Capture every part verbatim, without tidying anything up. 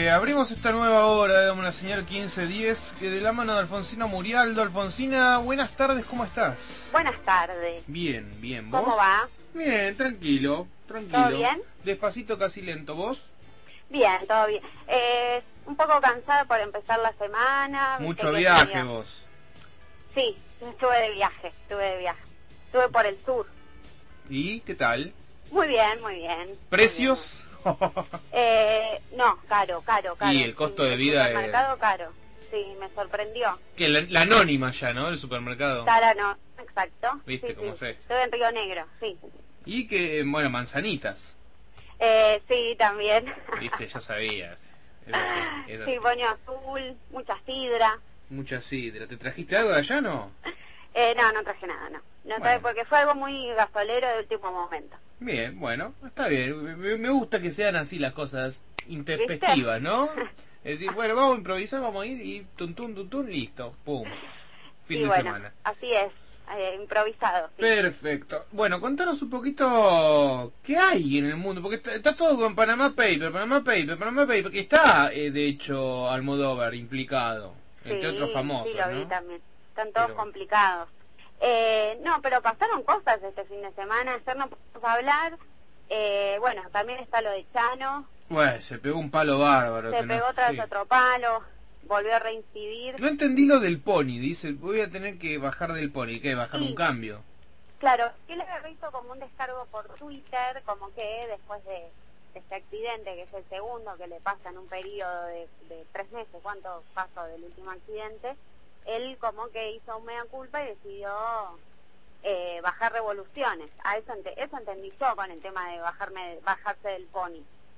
Eh, abrimos esta nueva hora de una señal quince diez de la mano de Alfonsina Murialdo. Alfonsina, buenas tardes, ¿cómo estás? Buenas tardes. Bien, bien, ¿vos? ¿Cómo va? Bien, tranquilo, tranquilo. ¿Todo bien? Despacito, casi lento, ¿vos? Bien, todo bien. Eh, un poco cansada por empezar la semana. Mucho Viste que viaje tenía- vos. Sí, estuve de viaje, estuve de viaje. Estuve por el sur. ¿Y qué tal? Muy bien, muy bien. muy ¿Precios? bien. Eh, no, caro, caro, caro. Y el costo Sí, de vida El es- mercado caro. Sí, me sorprendió. Que la, la anónima ya, ¿no? El supermercado. Cara no, exacto. Viste Sí, cómo sí. sé. Estuve en Río Negro, sí. Y que, bueno, manzanitas. Eh, sí, también. Viste, ya sabías. Es así, es así. Sí, boño azul, mucha sidra. Mucha sidra. ¿Te trajiste algo de allá, no? Eh, no, no traje nada, no. No Bueno. traje porque fue algo muy gasolero de último momento. Bien, bueno, está bien. Me, me gusta que sean así las cosas intempestivas, ¿no? Es decir, bueno, vamos a improvisar, vamos a ir y tun, tun, tun, tun, listo, pum. Fin Sí, de bueno, semana. así es, eh, improvisado. Sí. Perfecto. Bueno, contanos un poquito qué hay en el mundo, porque está, está todo con Panama Paper, Panama Paper, Panama Paper, que está, eh, de hecho, Almodóvar implicado, entre Sí, otros famosos, sí, lo vi ¿no? también. Están todos Pero- complicados. Eh, no, pero pasaron cosas este fin de semana. Ayer no pudimos hablar. Eh, bueno, también está lo de Chano. Bueno, se pegó un palo bárbaro. Se que no- pegó otra vez sí. otro palo. Volvió a reincidir. No entendí lo del pony, dice, voy a tener que bajar del pony, ¿qué? Bajar Sí. un cambio. Claro, él había visto como un descargo por Twitter, como que después de, de este accidente, que es el segundo que le pasa en un periodo de, de tres meses, ¿cuánto pasó del último accidente? Él como que hizo un mea culpa y decidió eh, bajar revoluciones. A eso, ente- eso entendí yo con el tema de bajarme bajarse del pony.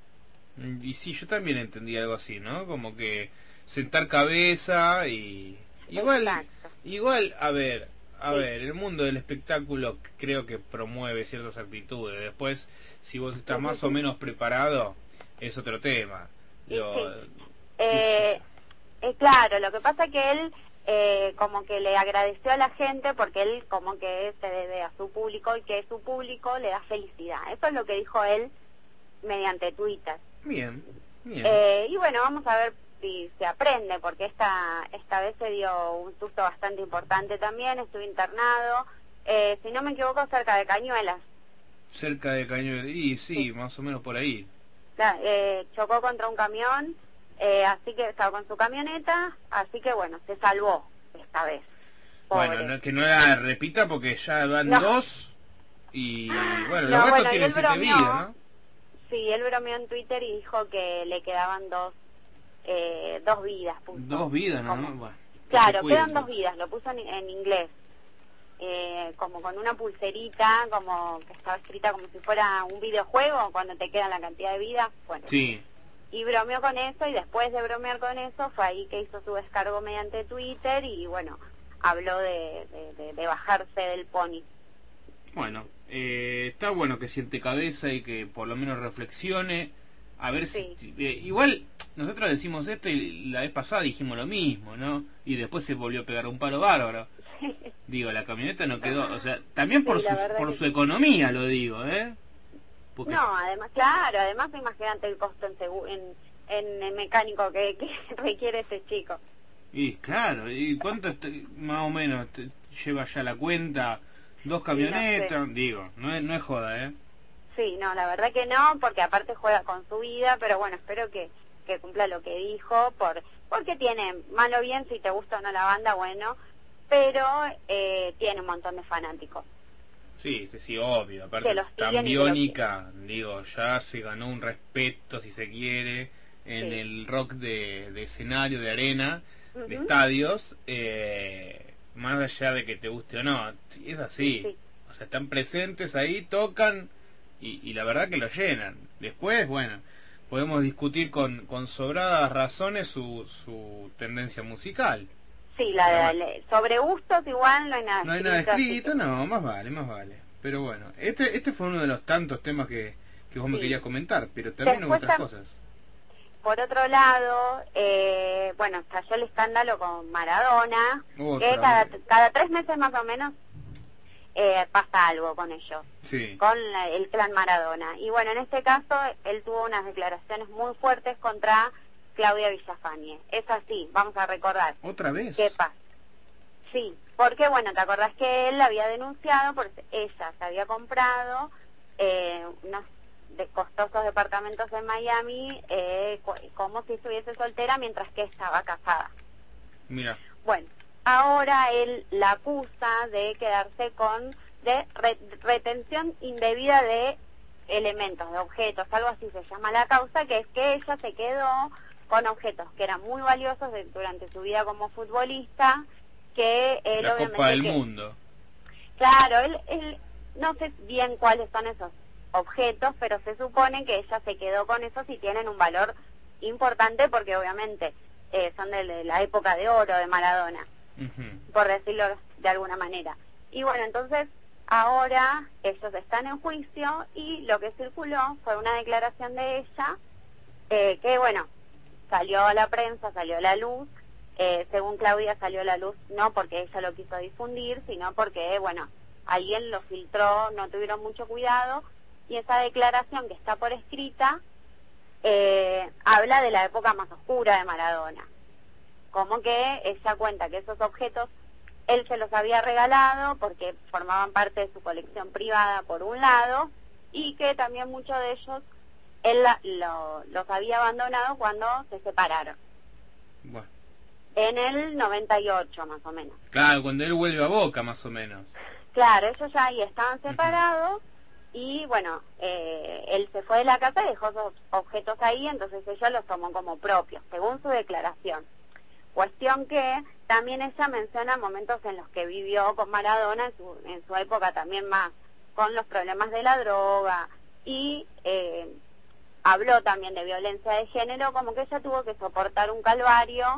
Y sí, yo también entendí algo así, ¿no? Como que sentar cabeza y... Igual, Exacto. igual, a ver, a Sí. ver, el mundo del espectáculo creo que promueve ciertas actitudes. Después, si vos estás Sí, más sí, o sí. menos preparado, es otro tema. Y Lo- sí. qué sé Eh, eh, claro, lo que pasa que él eh, como que le agradeció a la gente porque él como que se debe a su público y que su público le da felicidad. Eso es lo que dijo él mediante Twitter. yo. Bien, bien. Eh, y bueno, vamos a ver si se aprende, porque esta esta vez se dio un susto bastante importante también. Estuve internado, eh, si no me equivoco, cerca de Cañuelas. Cerca de Cañuelas. Y sí, Sí. más o menos por ahí. La- eh, chocó contra un camión, eh, así que estaba con su camioneta, así que bueno, se salvó esta vez. Pobre. Bueno, no, que no la repita porque ya van No. dos y bueno, No, los gatos bueno, y tienen él siete bromeó. vidas, ¿no? Sí, él bromeó en Twitter y dijo que le quedaban dos eh, dos vidas. puso. Dos vidas, ¿no? Como- Bueno, que Claro, se cuide, quedan dos entonces. vidas, lo puso en, en inglés. Eh, como con una pulserita, como que estaba escrita como si fuera un videojuego, cuando te quedan la cantidad de vidas. Bueno, Sí, y bromeó con eso, y después de bromear con eso fue ahí que hizo su descargo mediante Twitter y bueno, habló de, de, de- de bajarse del pony. bueno, eh, está bueno que siente cabeza y que por lo menos reflexione. A ver Sí. si... si- eh, igual, nosotros decimos esto y la vez pasada dijimos lo mismo, ¿no? Y después se volvió a pegar un palo bárbaro. Digo, la camioneta no quedó... O sea, también por, Sí, la su, verdad por que su sí. economía lo digo, ¿eh? Porque- No, además, claro, además imagínate el costo en, segu- en, en el mecánico que, que requiere ese chico. Y claro, ¿y cuánto te- más o menos te lleva ya la cuenta? Dos camionetas, digo, no es, no es joda, ¿eh? Sí, no, la verdad que no, porque aparte juega con su vida, pero bueno, espero que, que cumpla lo que dijo, por porque tiene, malo bien, si te gusta o no la banda, bueno, pero eh, tiene un montón de fanáticos. Sí, sí, sí, obvio. Aparte, Que los tan siguen y que los- biónica, digo, ya se ganó un respeto, si se quiere, en Sí. el rock de, de escenario, de arena, de Ujú. estadios, eh, más allá de que te guste o no, es así. Sí, sí. O sea, están presentes ahí, tocan y, y la verdad que lo llenan. Después, bueno, podemos discutir con, con sobradas razones su, su tendencia musical. Sí, la, Pero la- bueno. le- sobre gustos igual no hay nada No hay nada así escrito, que- no, más vale, más vale. Pero bueno, este este fue uno de los tantos temas que, que vos me Sí. querías comentar, pero también hubo Después otras tam- cosas. Por otro lado, eh, bueno, estalló el escándalo con Maradona, Otra que cada, vez. cada tres meses más o menos eh, pasa algo con ellos, Sí, con la- el clan Maradona. Y bueno, en este caso, él tuvo unas declaraciones muy fuertes contra Claudia Villafañe. Es así, vamos a recordar. ¿Otra vez? ¿Qué pasa? Sí, porque bueno, ¿te acordás que él la había denunciado porque ella se había comprado eh, unos de costosos departamentos en Miami eh, como si estuviese soltera mientras que estaba casada? Mira. Bueno, ahora él la acusa de quedarse con de re, retención indebida de elementos, de objetos, algo así se llama la causa, que es que ella se quedó con objetos que eran muy valiosos de, durante su vida como futbolista, que él la obviamente... Copa del que, Mundo. Claro, él, él no sé bien cuáles son esos objetos, pero se supone que ella se quedó con esos y tienen un valor importante porque obviamente eh, son de, de la época de oro de Maradona, uh-huh. por decirlo de alguna manera. Y bueno, entonces ahora ellos están en juicio y lo que circuló fue una declaración de ella eh, que bueno, salió a la prensa, salió a la luz, eh, según Claudia salió a la luz no porque ella lo quiso difundir, sino porque bueno, alguien lo filtró, no tuvieron mucho cuidado, y esa declaración que está por escrita eh, habla de la época más oscura de Maradona, como que ella cuenta que esos objetos él se los había regalado porque formaban parte de su colección privada por un lado, y que también muchos de ellos él la, lo, los había abandonado cuando se separaron. Bueno. En el noventa y ocho más o menos. Claro, cuando él vuelve a Boca más o menos. Claro, ellos ya ahí estaban separados. Uh-huh. Y bueno, eh, él se fue de la casa y dejó esos objetos ahí, entonces ella los tomó como propios, según su declaración. Cuestión que también ella menciona momentos en los que vivió con Maradona, en su, en su época también más, con los problemas de la droga, y eh, habló también de violencia de género, como que ella tuvo que soportar un calvario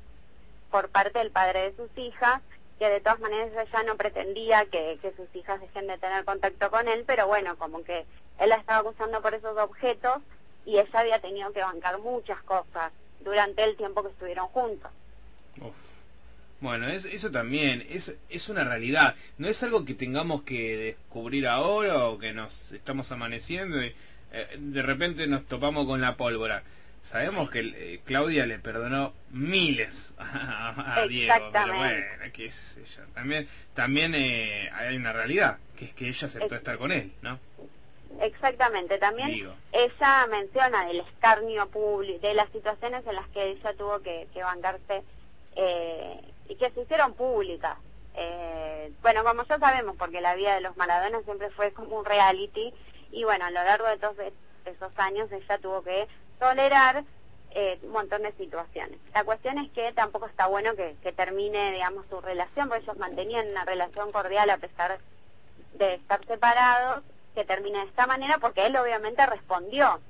por parte del padre de sus hijas, que de todas maneras ella no pretendía que, que sus hijas dejen de tener contacto con él, pero bueno, como que él la estaba acusando por esos objetos y ella había tenido que bancar muchas cosas durante el tiempo que estuvieron juntos. Uf. Bueno, es, eso también es, es una realidad, no es algo que tengamos que descubrir ahora o que nos estamos amaneciendo y eh, de repente nos topamos con la pólvora. Sabemos que eh, Claudia le perdonó miles a, a Diego, pero bueno, qué es ella. También, también eh, hay una realidad, que es que ella aceptó estar con él, ¿no? Exactamente, también Digo. Ella menciona del escarnio público, de las situaciones en las que ella tuvo que, que bancarse eh, y que se hicieron públicas. Eh, bueno, como ya sabemos, porque la vida de los Maradona siempre fue como un reality, y bueno, a lo largo de todos esos años ella tuvo que tolerar eh, un montón de situaciones. La cuestión es que tampoco está bueno que, que termine, digamos, su relación, porque ellos mantenían una relación cordial a pesar de estar separados, que termine de esta manera, porque él obviamente respondió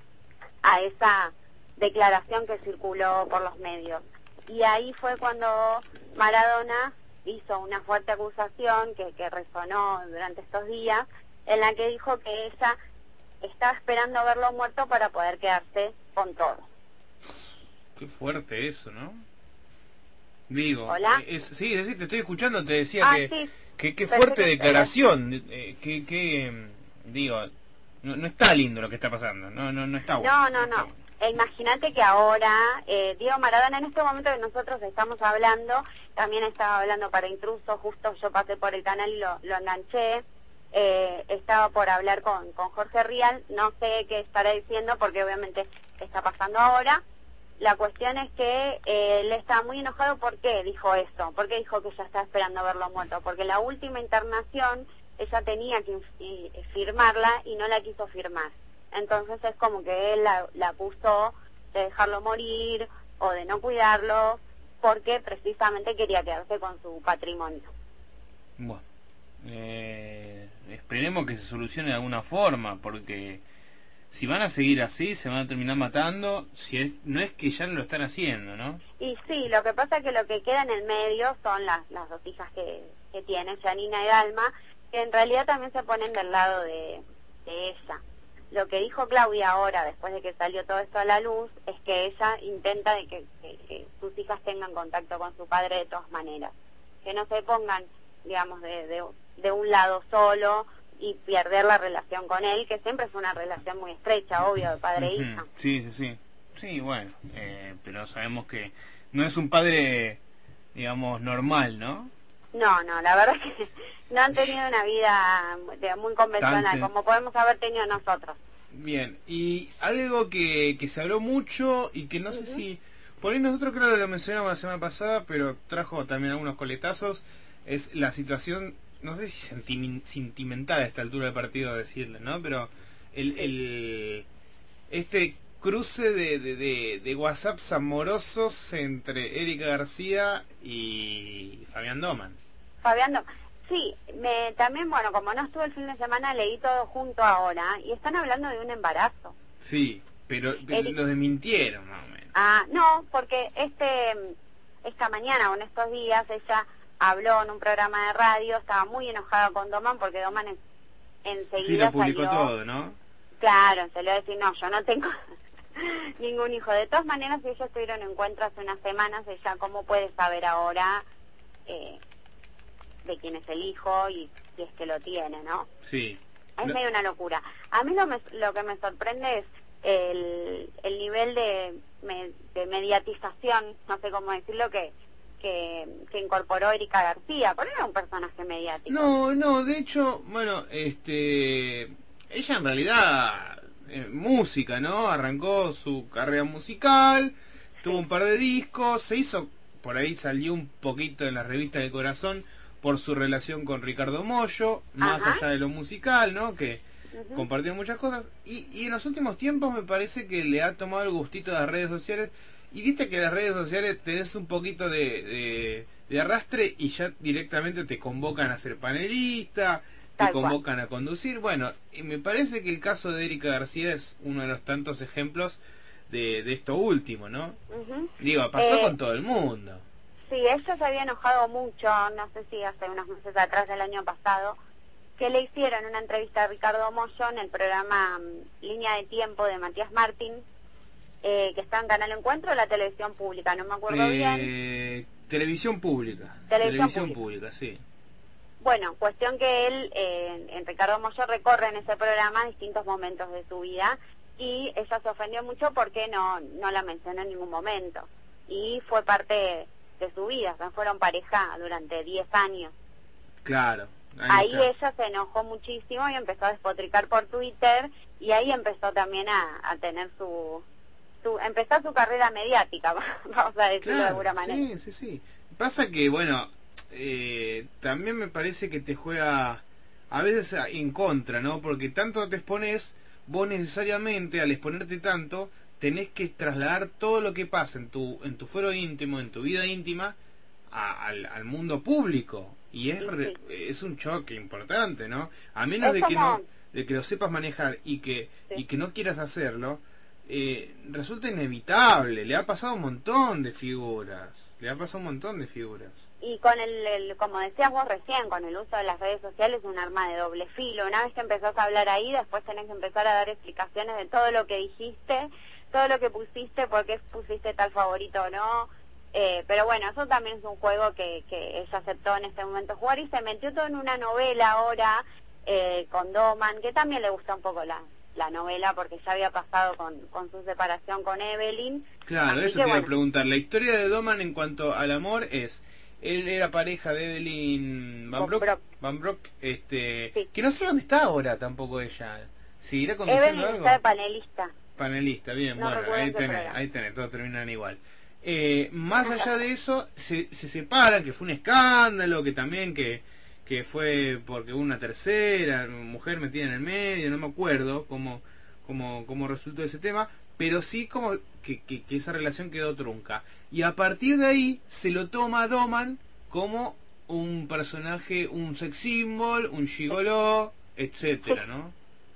a esa declaración que circuló por los medios. Y ahí fue cuando Maradona hizo una fuerte acusación que, que resonó durante estos días, en la que dijo que ella estaba esperando verlo muerto para poder quedarse con todo. Qué fuerte eso, ¿no? Digo, ¿Hola? Es, sí, es decir, te estoy escuchando, te decía ah, que, sí. que, que fuerte declaración, eh, que, que, digo, no, no está lindo lo que está pasando, no, no, no está bueno. No, no, no. no. Bueno. E imagínate que ahora, eh, Diego Maradona, en este momento que nosotros estamos hablando, también estaba hablando para Intruso, justo yo pasé por el canal y lo, lo enganché. Eh, estaba por hablar con, con Jorge Rial, no sé qué estará diciendo porque obviamente está pasando ahora. La cuestión es que eh, él está muy enojado. ¿Por qué dijo eso? ¿Por qué dijo que ella estaba esperando verlo muerto? Porque la última internación ella tenía que firmarla y no la quiso firmar. Entonces es como que él la, la acusó de dejarlo morir o de no cuidarlo porque precisamente quería quedarse con su patrimonio. Bueno. Eh, esperemos que se solucione de alguna forma, porque si van a seguir así se van a terminar matando, si es, no es que ya no lo están haciendo, ¿no? Y sí, lo que pasa es que lo que queda en el medio son las, las dos hijas que, que tiene, Janina y Dalma, que en realidad también se ponen del lado de, de ella. Lo que dijo Claudia ahora, después de que salió todo esto a la luz, es que ella intenta de que, que, que sus hijas tengan contacto con su padre de todas maneras, que no se pongan, digamos, de, de, de un lado solo y perder la relación con él, que siempre fue una relación muy estrecha, obvio, de padre e hija. Sí, sí, sí. Sí, bueno, eh, pero sabemos que no es un padre, digamos, normal, ¿no? No, no, la verdad es que no han tenido una vida de- muy convencional, Tan como podemos haber tenido nosotros. Bien, y algo que, que se habló mucho y que no sé Ujú. si... Por ahí nosotros creo que lo mencionamos la semana pasada, pero trajo también algunos coletazos, es la situación, no sé si sentimen- sentimental a esta altura del partido decirle, ¿no? Pero el, Sí. el este cruce de, de, de, de WhatsApps amorosos entre Erika García y Fabián Doman. Fabián, no. Sí, me, también, bueno, como no estuve el fin de semana, leí todo junto ahora y están hablando de un embarazo. Sí, pero, pero Eri- lo desmintieron más o menos. Ah, no, porque este esta mañana o en estos días ella habló en un programa de radio, estaba muy enojada con Doman porque Doman en- Sí, lo enseguida publicó salió, todo, ¿no? claro, salió a decir, no, yo no tengo ningún hijo. De todas maneras, si ellos tuvieron encuentro hace unas semanas, ella cómo puede saber ahora eh, de quién es el hijo y si es que lo tiene, ¿no? Sí. Es Lo- medio una locura. A mí lo, me- lo que me sorprende es el, el nivel de, me- de mediatización, no sé cómo decirlo, que, que, que incorporó Erika García, porque era un personaje mediático. No, no, de hecho, bueno, este, ella en realidad, eh, música, ¿no? Arrancó su carrera musical, tuvo Sí. un par de discos, se hizo, por ahí salió un poquito en la revista de Corazón por su relación con Ricardo Mollo, más Ajá. allá de lo musical, ¿no? Que Ujú. compartieron muchas cosas, y, y en los últimos tiempos me parece que le ha tomado el gustito de las redes sociales, y viste que en las redes sociales tenés un poquito de, de, de arrastre y ya directamente te convocan a ser panelista, te Tal cual. convocan a conducir. Bueno, y me parece que el caso de Erika García es uno de los tantos ejemplos de, de esto último, ¿no? Ujú. Digo, pasó Eh, con todo el mundo. Sí, ella se había enojado mucho, no sé si hace unos meses atrás del año pasado, que le hicieron una entrevista a Ricardo Mollo en el programa mm, Línea de Tiempo de Matías Martín, eh, que está en Canal Encuentro de la televisión pública, no me acuerdo bien. Eh, televisión pública. Televisión Televisión pública. pública, sí. Bueno, cuestión que él, eh, en Ricardo Mollo, recorre en ese programa distintos momentos de su vida y ella se ofendió mucho porque no, no la mencionó en ningún momento. Y fue parte de su vida, o sea, fueron pareja durante diez años. Claro. Ahí está. ella se enojó muchísimo y empezó a despotricar por Twitter y ahí empezó también a, a tener su, su... empezó su carrera mediática, vamos a decirlo de Claro, alguna manera. sí, sí, sí. Pasa que, bueno, eh, también me parece que te juega a veces a- en contra, ¿no? Porque tanto te expones, vos necesariamente al exponerte tanto, tenés que trasladar todo lo que pasa en tu, en tu fuero íntimo, en tu vida íntima, a- al, al mundo público. Y es, Y re- sí. es un choque importante, ¿no? A menos Es de que como... no, de que lo sepas manejar y que, Sí. y que no quieras hacerlo, eh, resulta inevitable. Le ha pasado a un montón de figuras. Le ha pasado a un montón de figuras. Y con el, el, como decías vos recién, con el uso de las redes sociales, un arma de doble filo. Una vez que empezás a hablar ahí, después tenés que empezar a dar explicaciones de todo lo que dijiste, todo lo que pusiste, por qué pusiste tal favorito o no. Eh, pero bueno, eso también es un juego que, que ella aceptó en este momento jugar y se metió todo en una novela ahora eh, con Doman, que también le gusta un poco la, la novela porque ya había pasado con, con su separación con Evelyn. Claro, Así eso que te iba a bueno, preguntar. La historia de Doman en cuanto al amor es... Él era pareja de Evelyn Van Von Broek, Broek. Van Broek, este, Sí. que no sé dónde está ahora tampoco ella. ¿Seguirá conduciendo Evelyn algo? está de panelista. Panelista, bien, No bueno, recuerdo ahí en qué tenés, programa. ahí tenés, todos terminan igual. Eh, más allá de eso, se, se separan, que fue un escándalo, que también que, que fue porque hubo una tercera mujer metida en el medio, no me acuerdo cómo, cómo, cómo resultó ese tema, pero sí como que, que, que esa relación quedó trunca. Y a partir de ahí se lo toma Doman como un personaje, un sex symbol, un gigoló, etcétera, ¿no?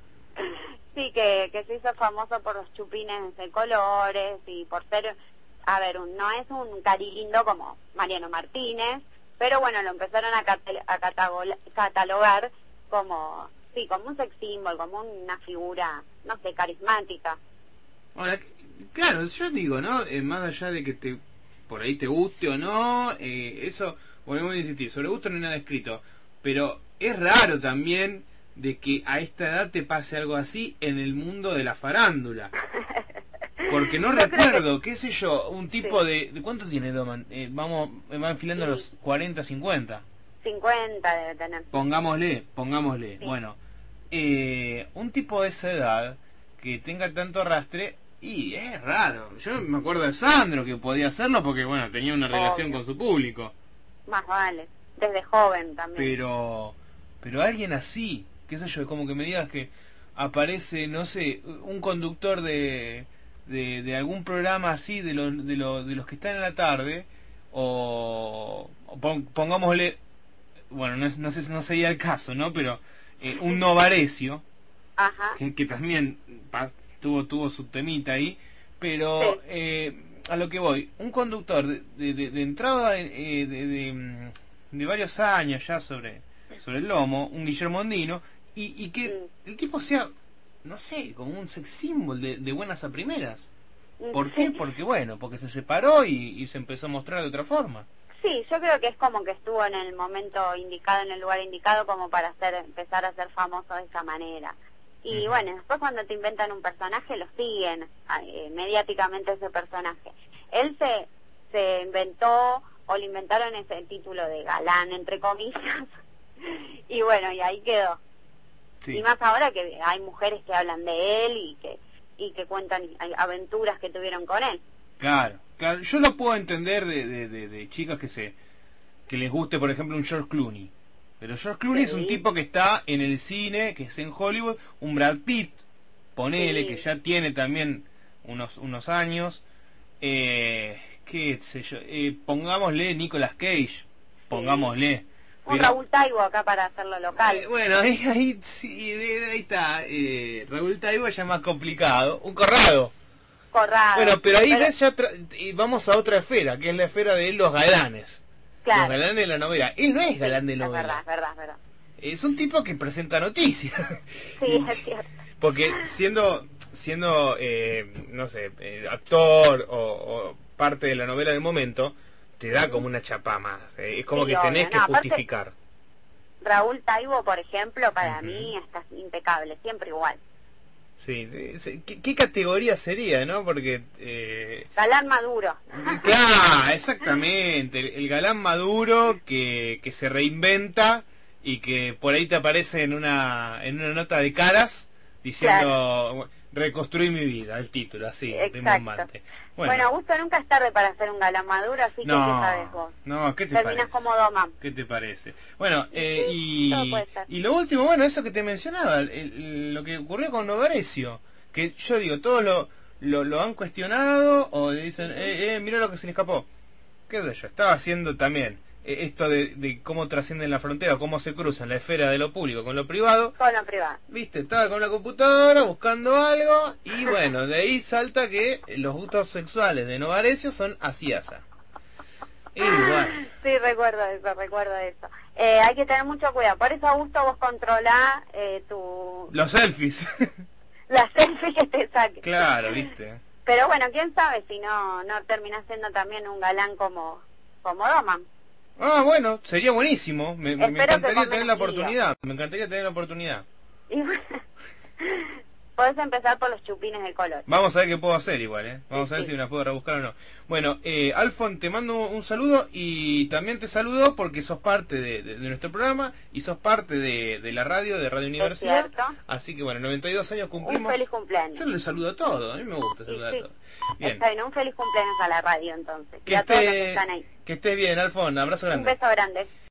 Sí, que, que se hizo famoso por los chupines de colores y por ser, a ver, un, no es un carilindo como Mariano Martínez, pero bueno, lo empezaron a, catal- a catagol- catalogar como, sí, como un sex symbol, como una figura, no sé, carismática. Ahora, c- claro, yo digo, ¿no? Eh, más allá de que te por ahí te guste o no, eh, eso, volvemos a insistir, sobre gusto no hay nada escrito, pero es raro también de que a esta edad te pase algo así en el mundo de la farándula. Porque no Yo creo recuerdo, qué sé yo, un tipo Sí. de... ¿De cuánto tiene Doman? Eh, vamos, va enfilando Sí. los cuarenta, cincuenta. cincuenta debe tener. Pongámosle, pongámosle. Sí. Bueno, eh, un tipo de esa edad que tenga tanto arrastre, y es raro. Yo me acuerdo de Sandro que podía hacerlo porque, bueno, tenía una relación Obvio. con su público. Más vale. Desde joven también. Pero, pero alguien así, qué sé yo, como que me digas que aparece, no sé, un conductor de, de, de algún programa así, de, los de, los de los que están en la tarde, o, o pon- pongámosle, bueno, no, es- no sé, no sería el caso, ¿no? Pero eh, un Novarecio, Ajá. que, que también pa- tuvo, tuvo su temita ahí, pero Sí. eh, a lo que voy, un conductor de, de, de- de entrada eh, de, de, mm, de varios años ya sobre, sobre el lomo, un Guillermo Andino, y, y que Mm. el tipo sea, no sé, como un sex symbol de, de buenas a primeras. ¿Por qué? Sí. Porque bueno, porque se separó y, y se empezó a mostrar de otra forma. Sí, yo creo que es como que estuvo en el momento indicado, en el lugar indicado, como para hacer, empezar a ser famoso de esa manera. Y Ujú. bueno, después cuando te inventan un personaje, lo siguen eh, mediáticamente ese personaje. Él se, se inventó, o le inventaron ese título de galán, entre comillas, y bueno, y ahí quedó. Sí. Y más ahora que hay mujeres que hablan de él y que, y que cuentan hay aventuras que tuvieron con él. Claro, claro, yo lo puedo entender de, de, de, de chicas que se que les guste, por ejemplo, un George Clooney. Pero George Clooney es un Sí. tipo que está en el cine, que es en Hollywood, un Brad Pitt, ponele, Sí. que ya tiene también unos unos años, eh, qué sé yo, eh, pongámosle Nicolas Cage, pongámosle. Un Pero, Raúl Taibo acá para hacerlo local. eh, bueno, ahí, ahí, sí, ahí está, eh, Raúl Taibo ya más complicado, un Corrado. Corrado. Bueno, pero ahí ves ya tra- y vamos a otra esfera, que es la esfera de los galanes. Claro. Los galanes de la novela. Él no es galán de Es verdad, novela. es verdad, es verdad. Es un tipo que presenta noticias. Sí, es cierto. Porque siendo, siendo eh, no sé, eh, actor o, o parte de la novela del momento, te da como una chapa más. eh. Es como Sí, que tenés obvio. que No, aparte- justificar. Raúl Taibo, por ejemplo, para Ujú. mí está impecable, siempre igual. Sí, sí, sí. ¿Qué, qué categoría sería, no? Porque... Eh, Galán maduro. claro, exactamente. El, el galán maduro que, que se reinventa y que por ahí te aparece en una en una nota de caras diciendo reconstruí mi vida, el título, así, Exacto. rimbombante. Bueno, Augusto, nunca es tarde para hacer un galán maduro, así que ¿qué sabes vos? no, no, ¿qué te Terminas parece? como Doman. ¿Qué te parece? Bueno, eh, Sí, todo y, puede ser. y lo último, bueno, eso que te mencionaba, el- el- lo que ocurrió con Novarecio, que yo digo, todos lo, lo, lo han cuestionado o le dicen, eh, eh, mira lo que se le escapó. ¿Qué sé yo? Estaba haciendo también eh, esto de, de cómo trascienden la frontera, cómo se cruzan la esfera de lo público con lo privado. Con lo privado. Viste, estaba con la computadora buscando algo y bueno, de ahí salta que los gustos sexuales de Novarecio son así asa. Y bueno. Sí, recuerdo eso, recuerdo eso. Eh, hay que tener mucho cuidado. Por eso, Augusto, vos controlá eh, tu... Los selfies. la selfie que te saques. Claro, viste. Pero bueno, quién sabe si no no terminás siendo también un galán como, como Doman. Ah, bueno, sería buenísimo. Me, me Espero que encantaría con tener la menos lío. oportunidad. Me encantaría tener la oportunidad. Y bueno, podés empezar por los chupines de color. Vamos a ver qué puedo hacer igual, ¿eh? Vamos Sí, a ver sí. si me la puedo rebuscar o no. Bueno, eh, Alfon, te mando un saludo y también te saludo porque sos parte de, de- de nuestro programa y sos parte de, de la radio, de Radio Universidad. cierto. Así que bueno, noventa y dos años Un cumplimos. feliz cumpleaños. Yo les saludo a todos, a mí me gusta Y saludar sí. a todos. Bien, Está bien, un feliz cumpleaños a la radio entonces. que, y a todos los que esté, están ahí. que estés bien, Alfon, abrazo Un grande. beso grande.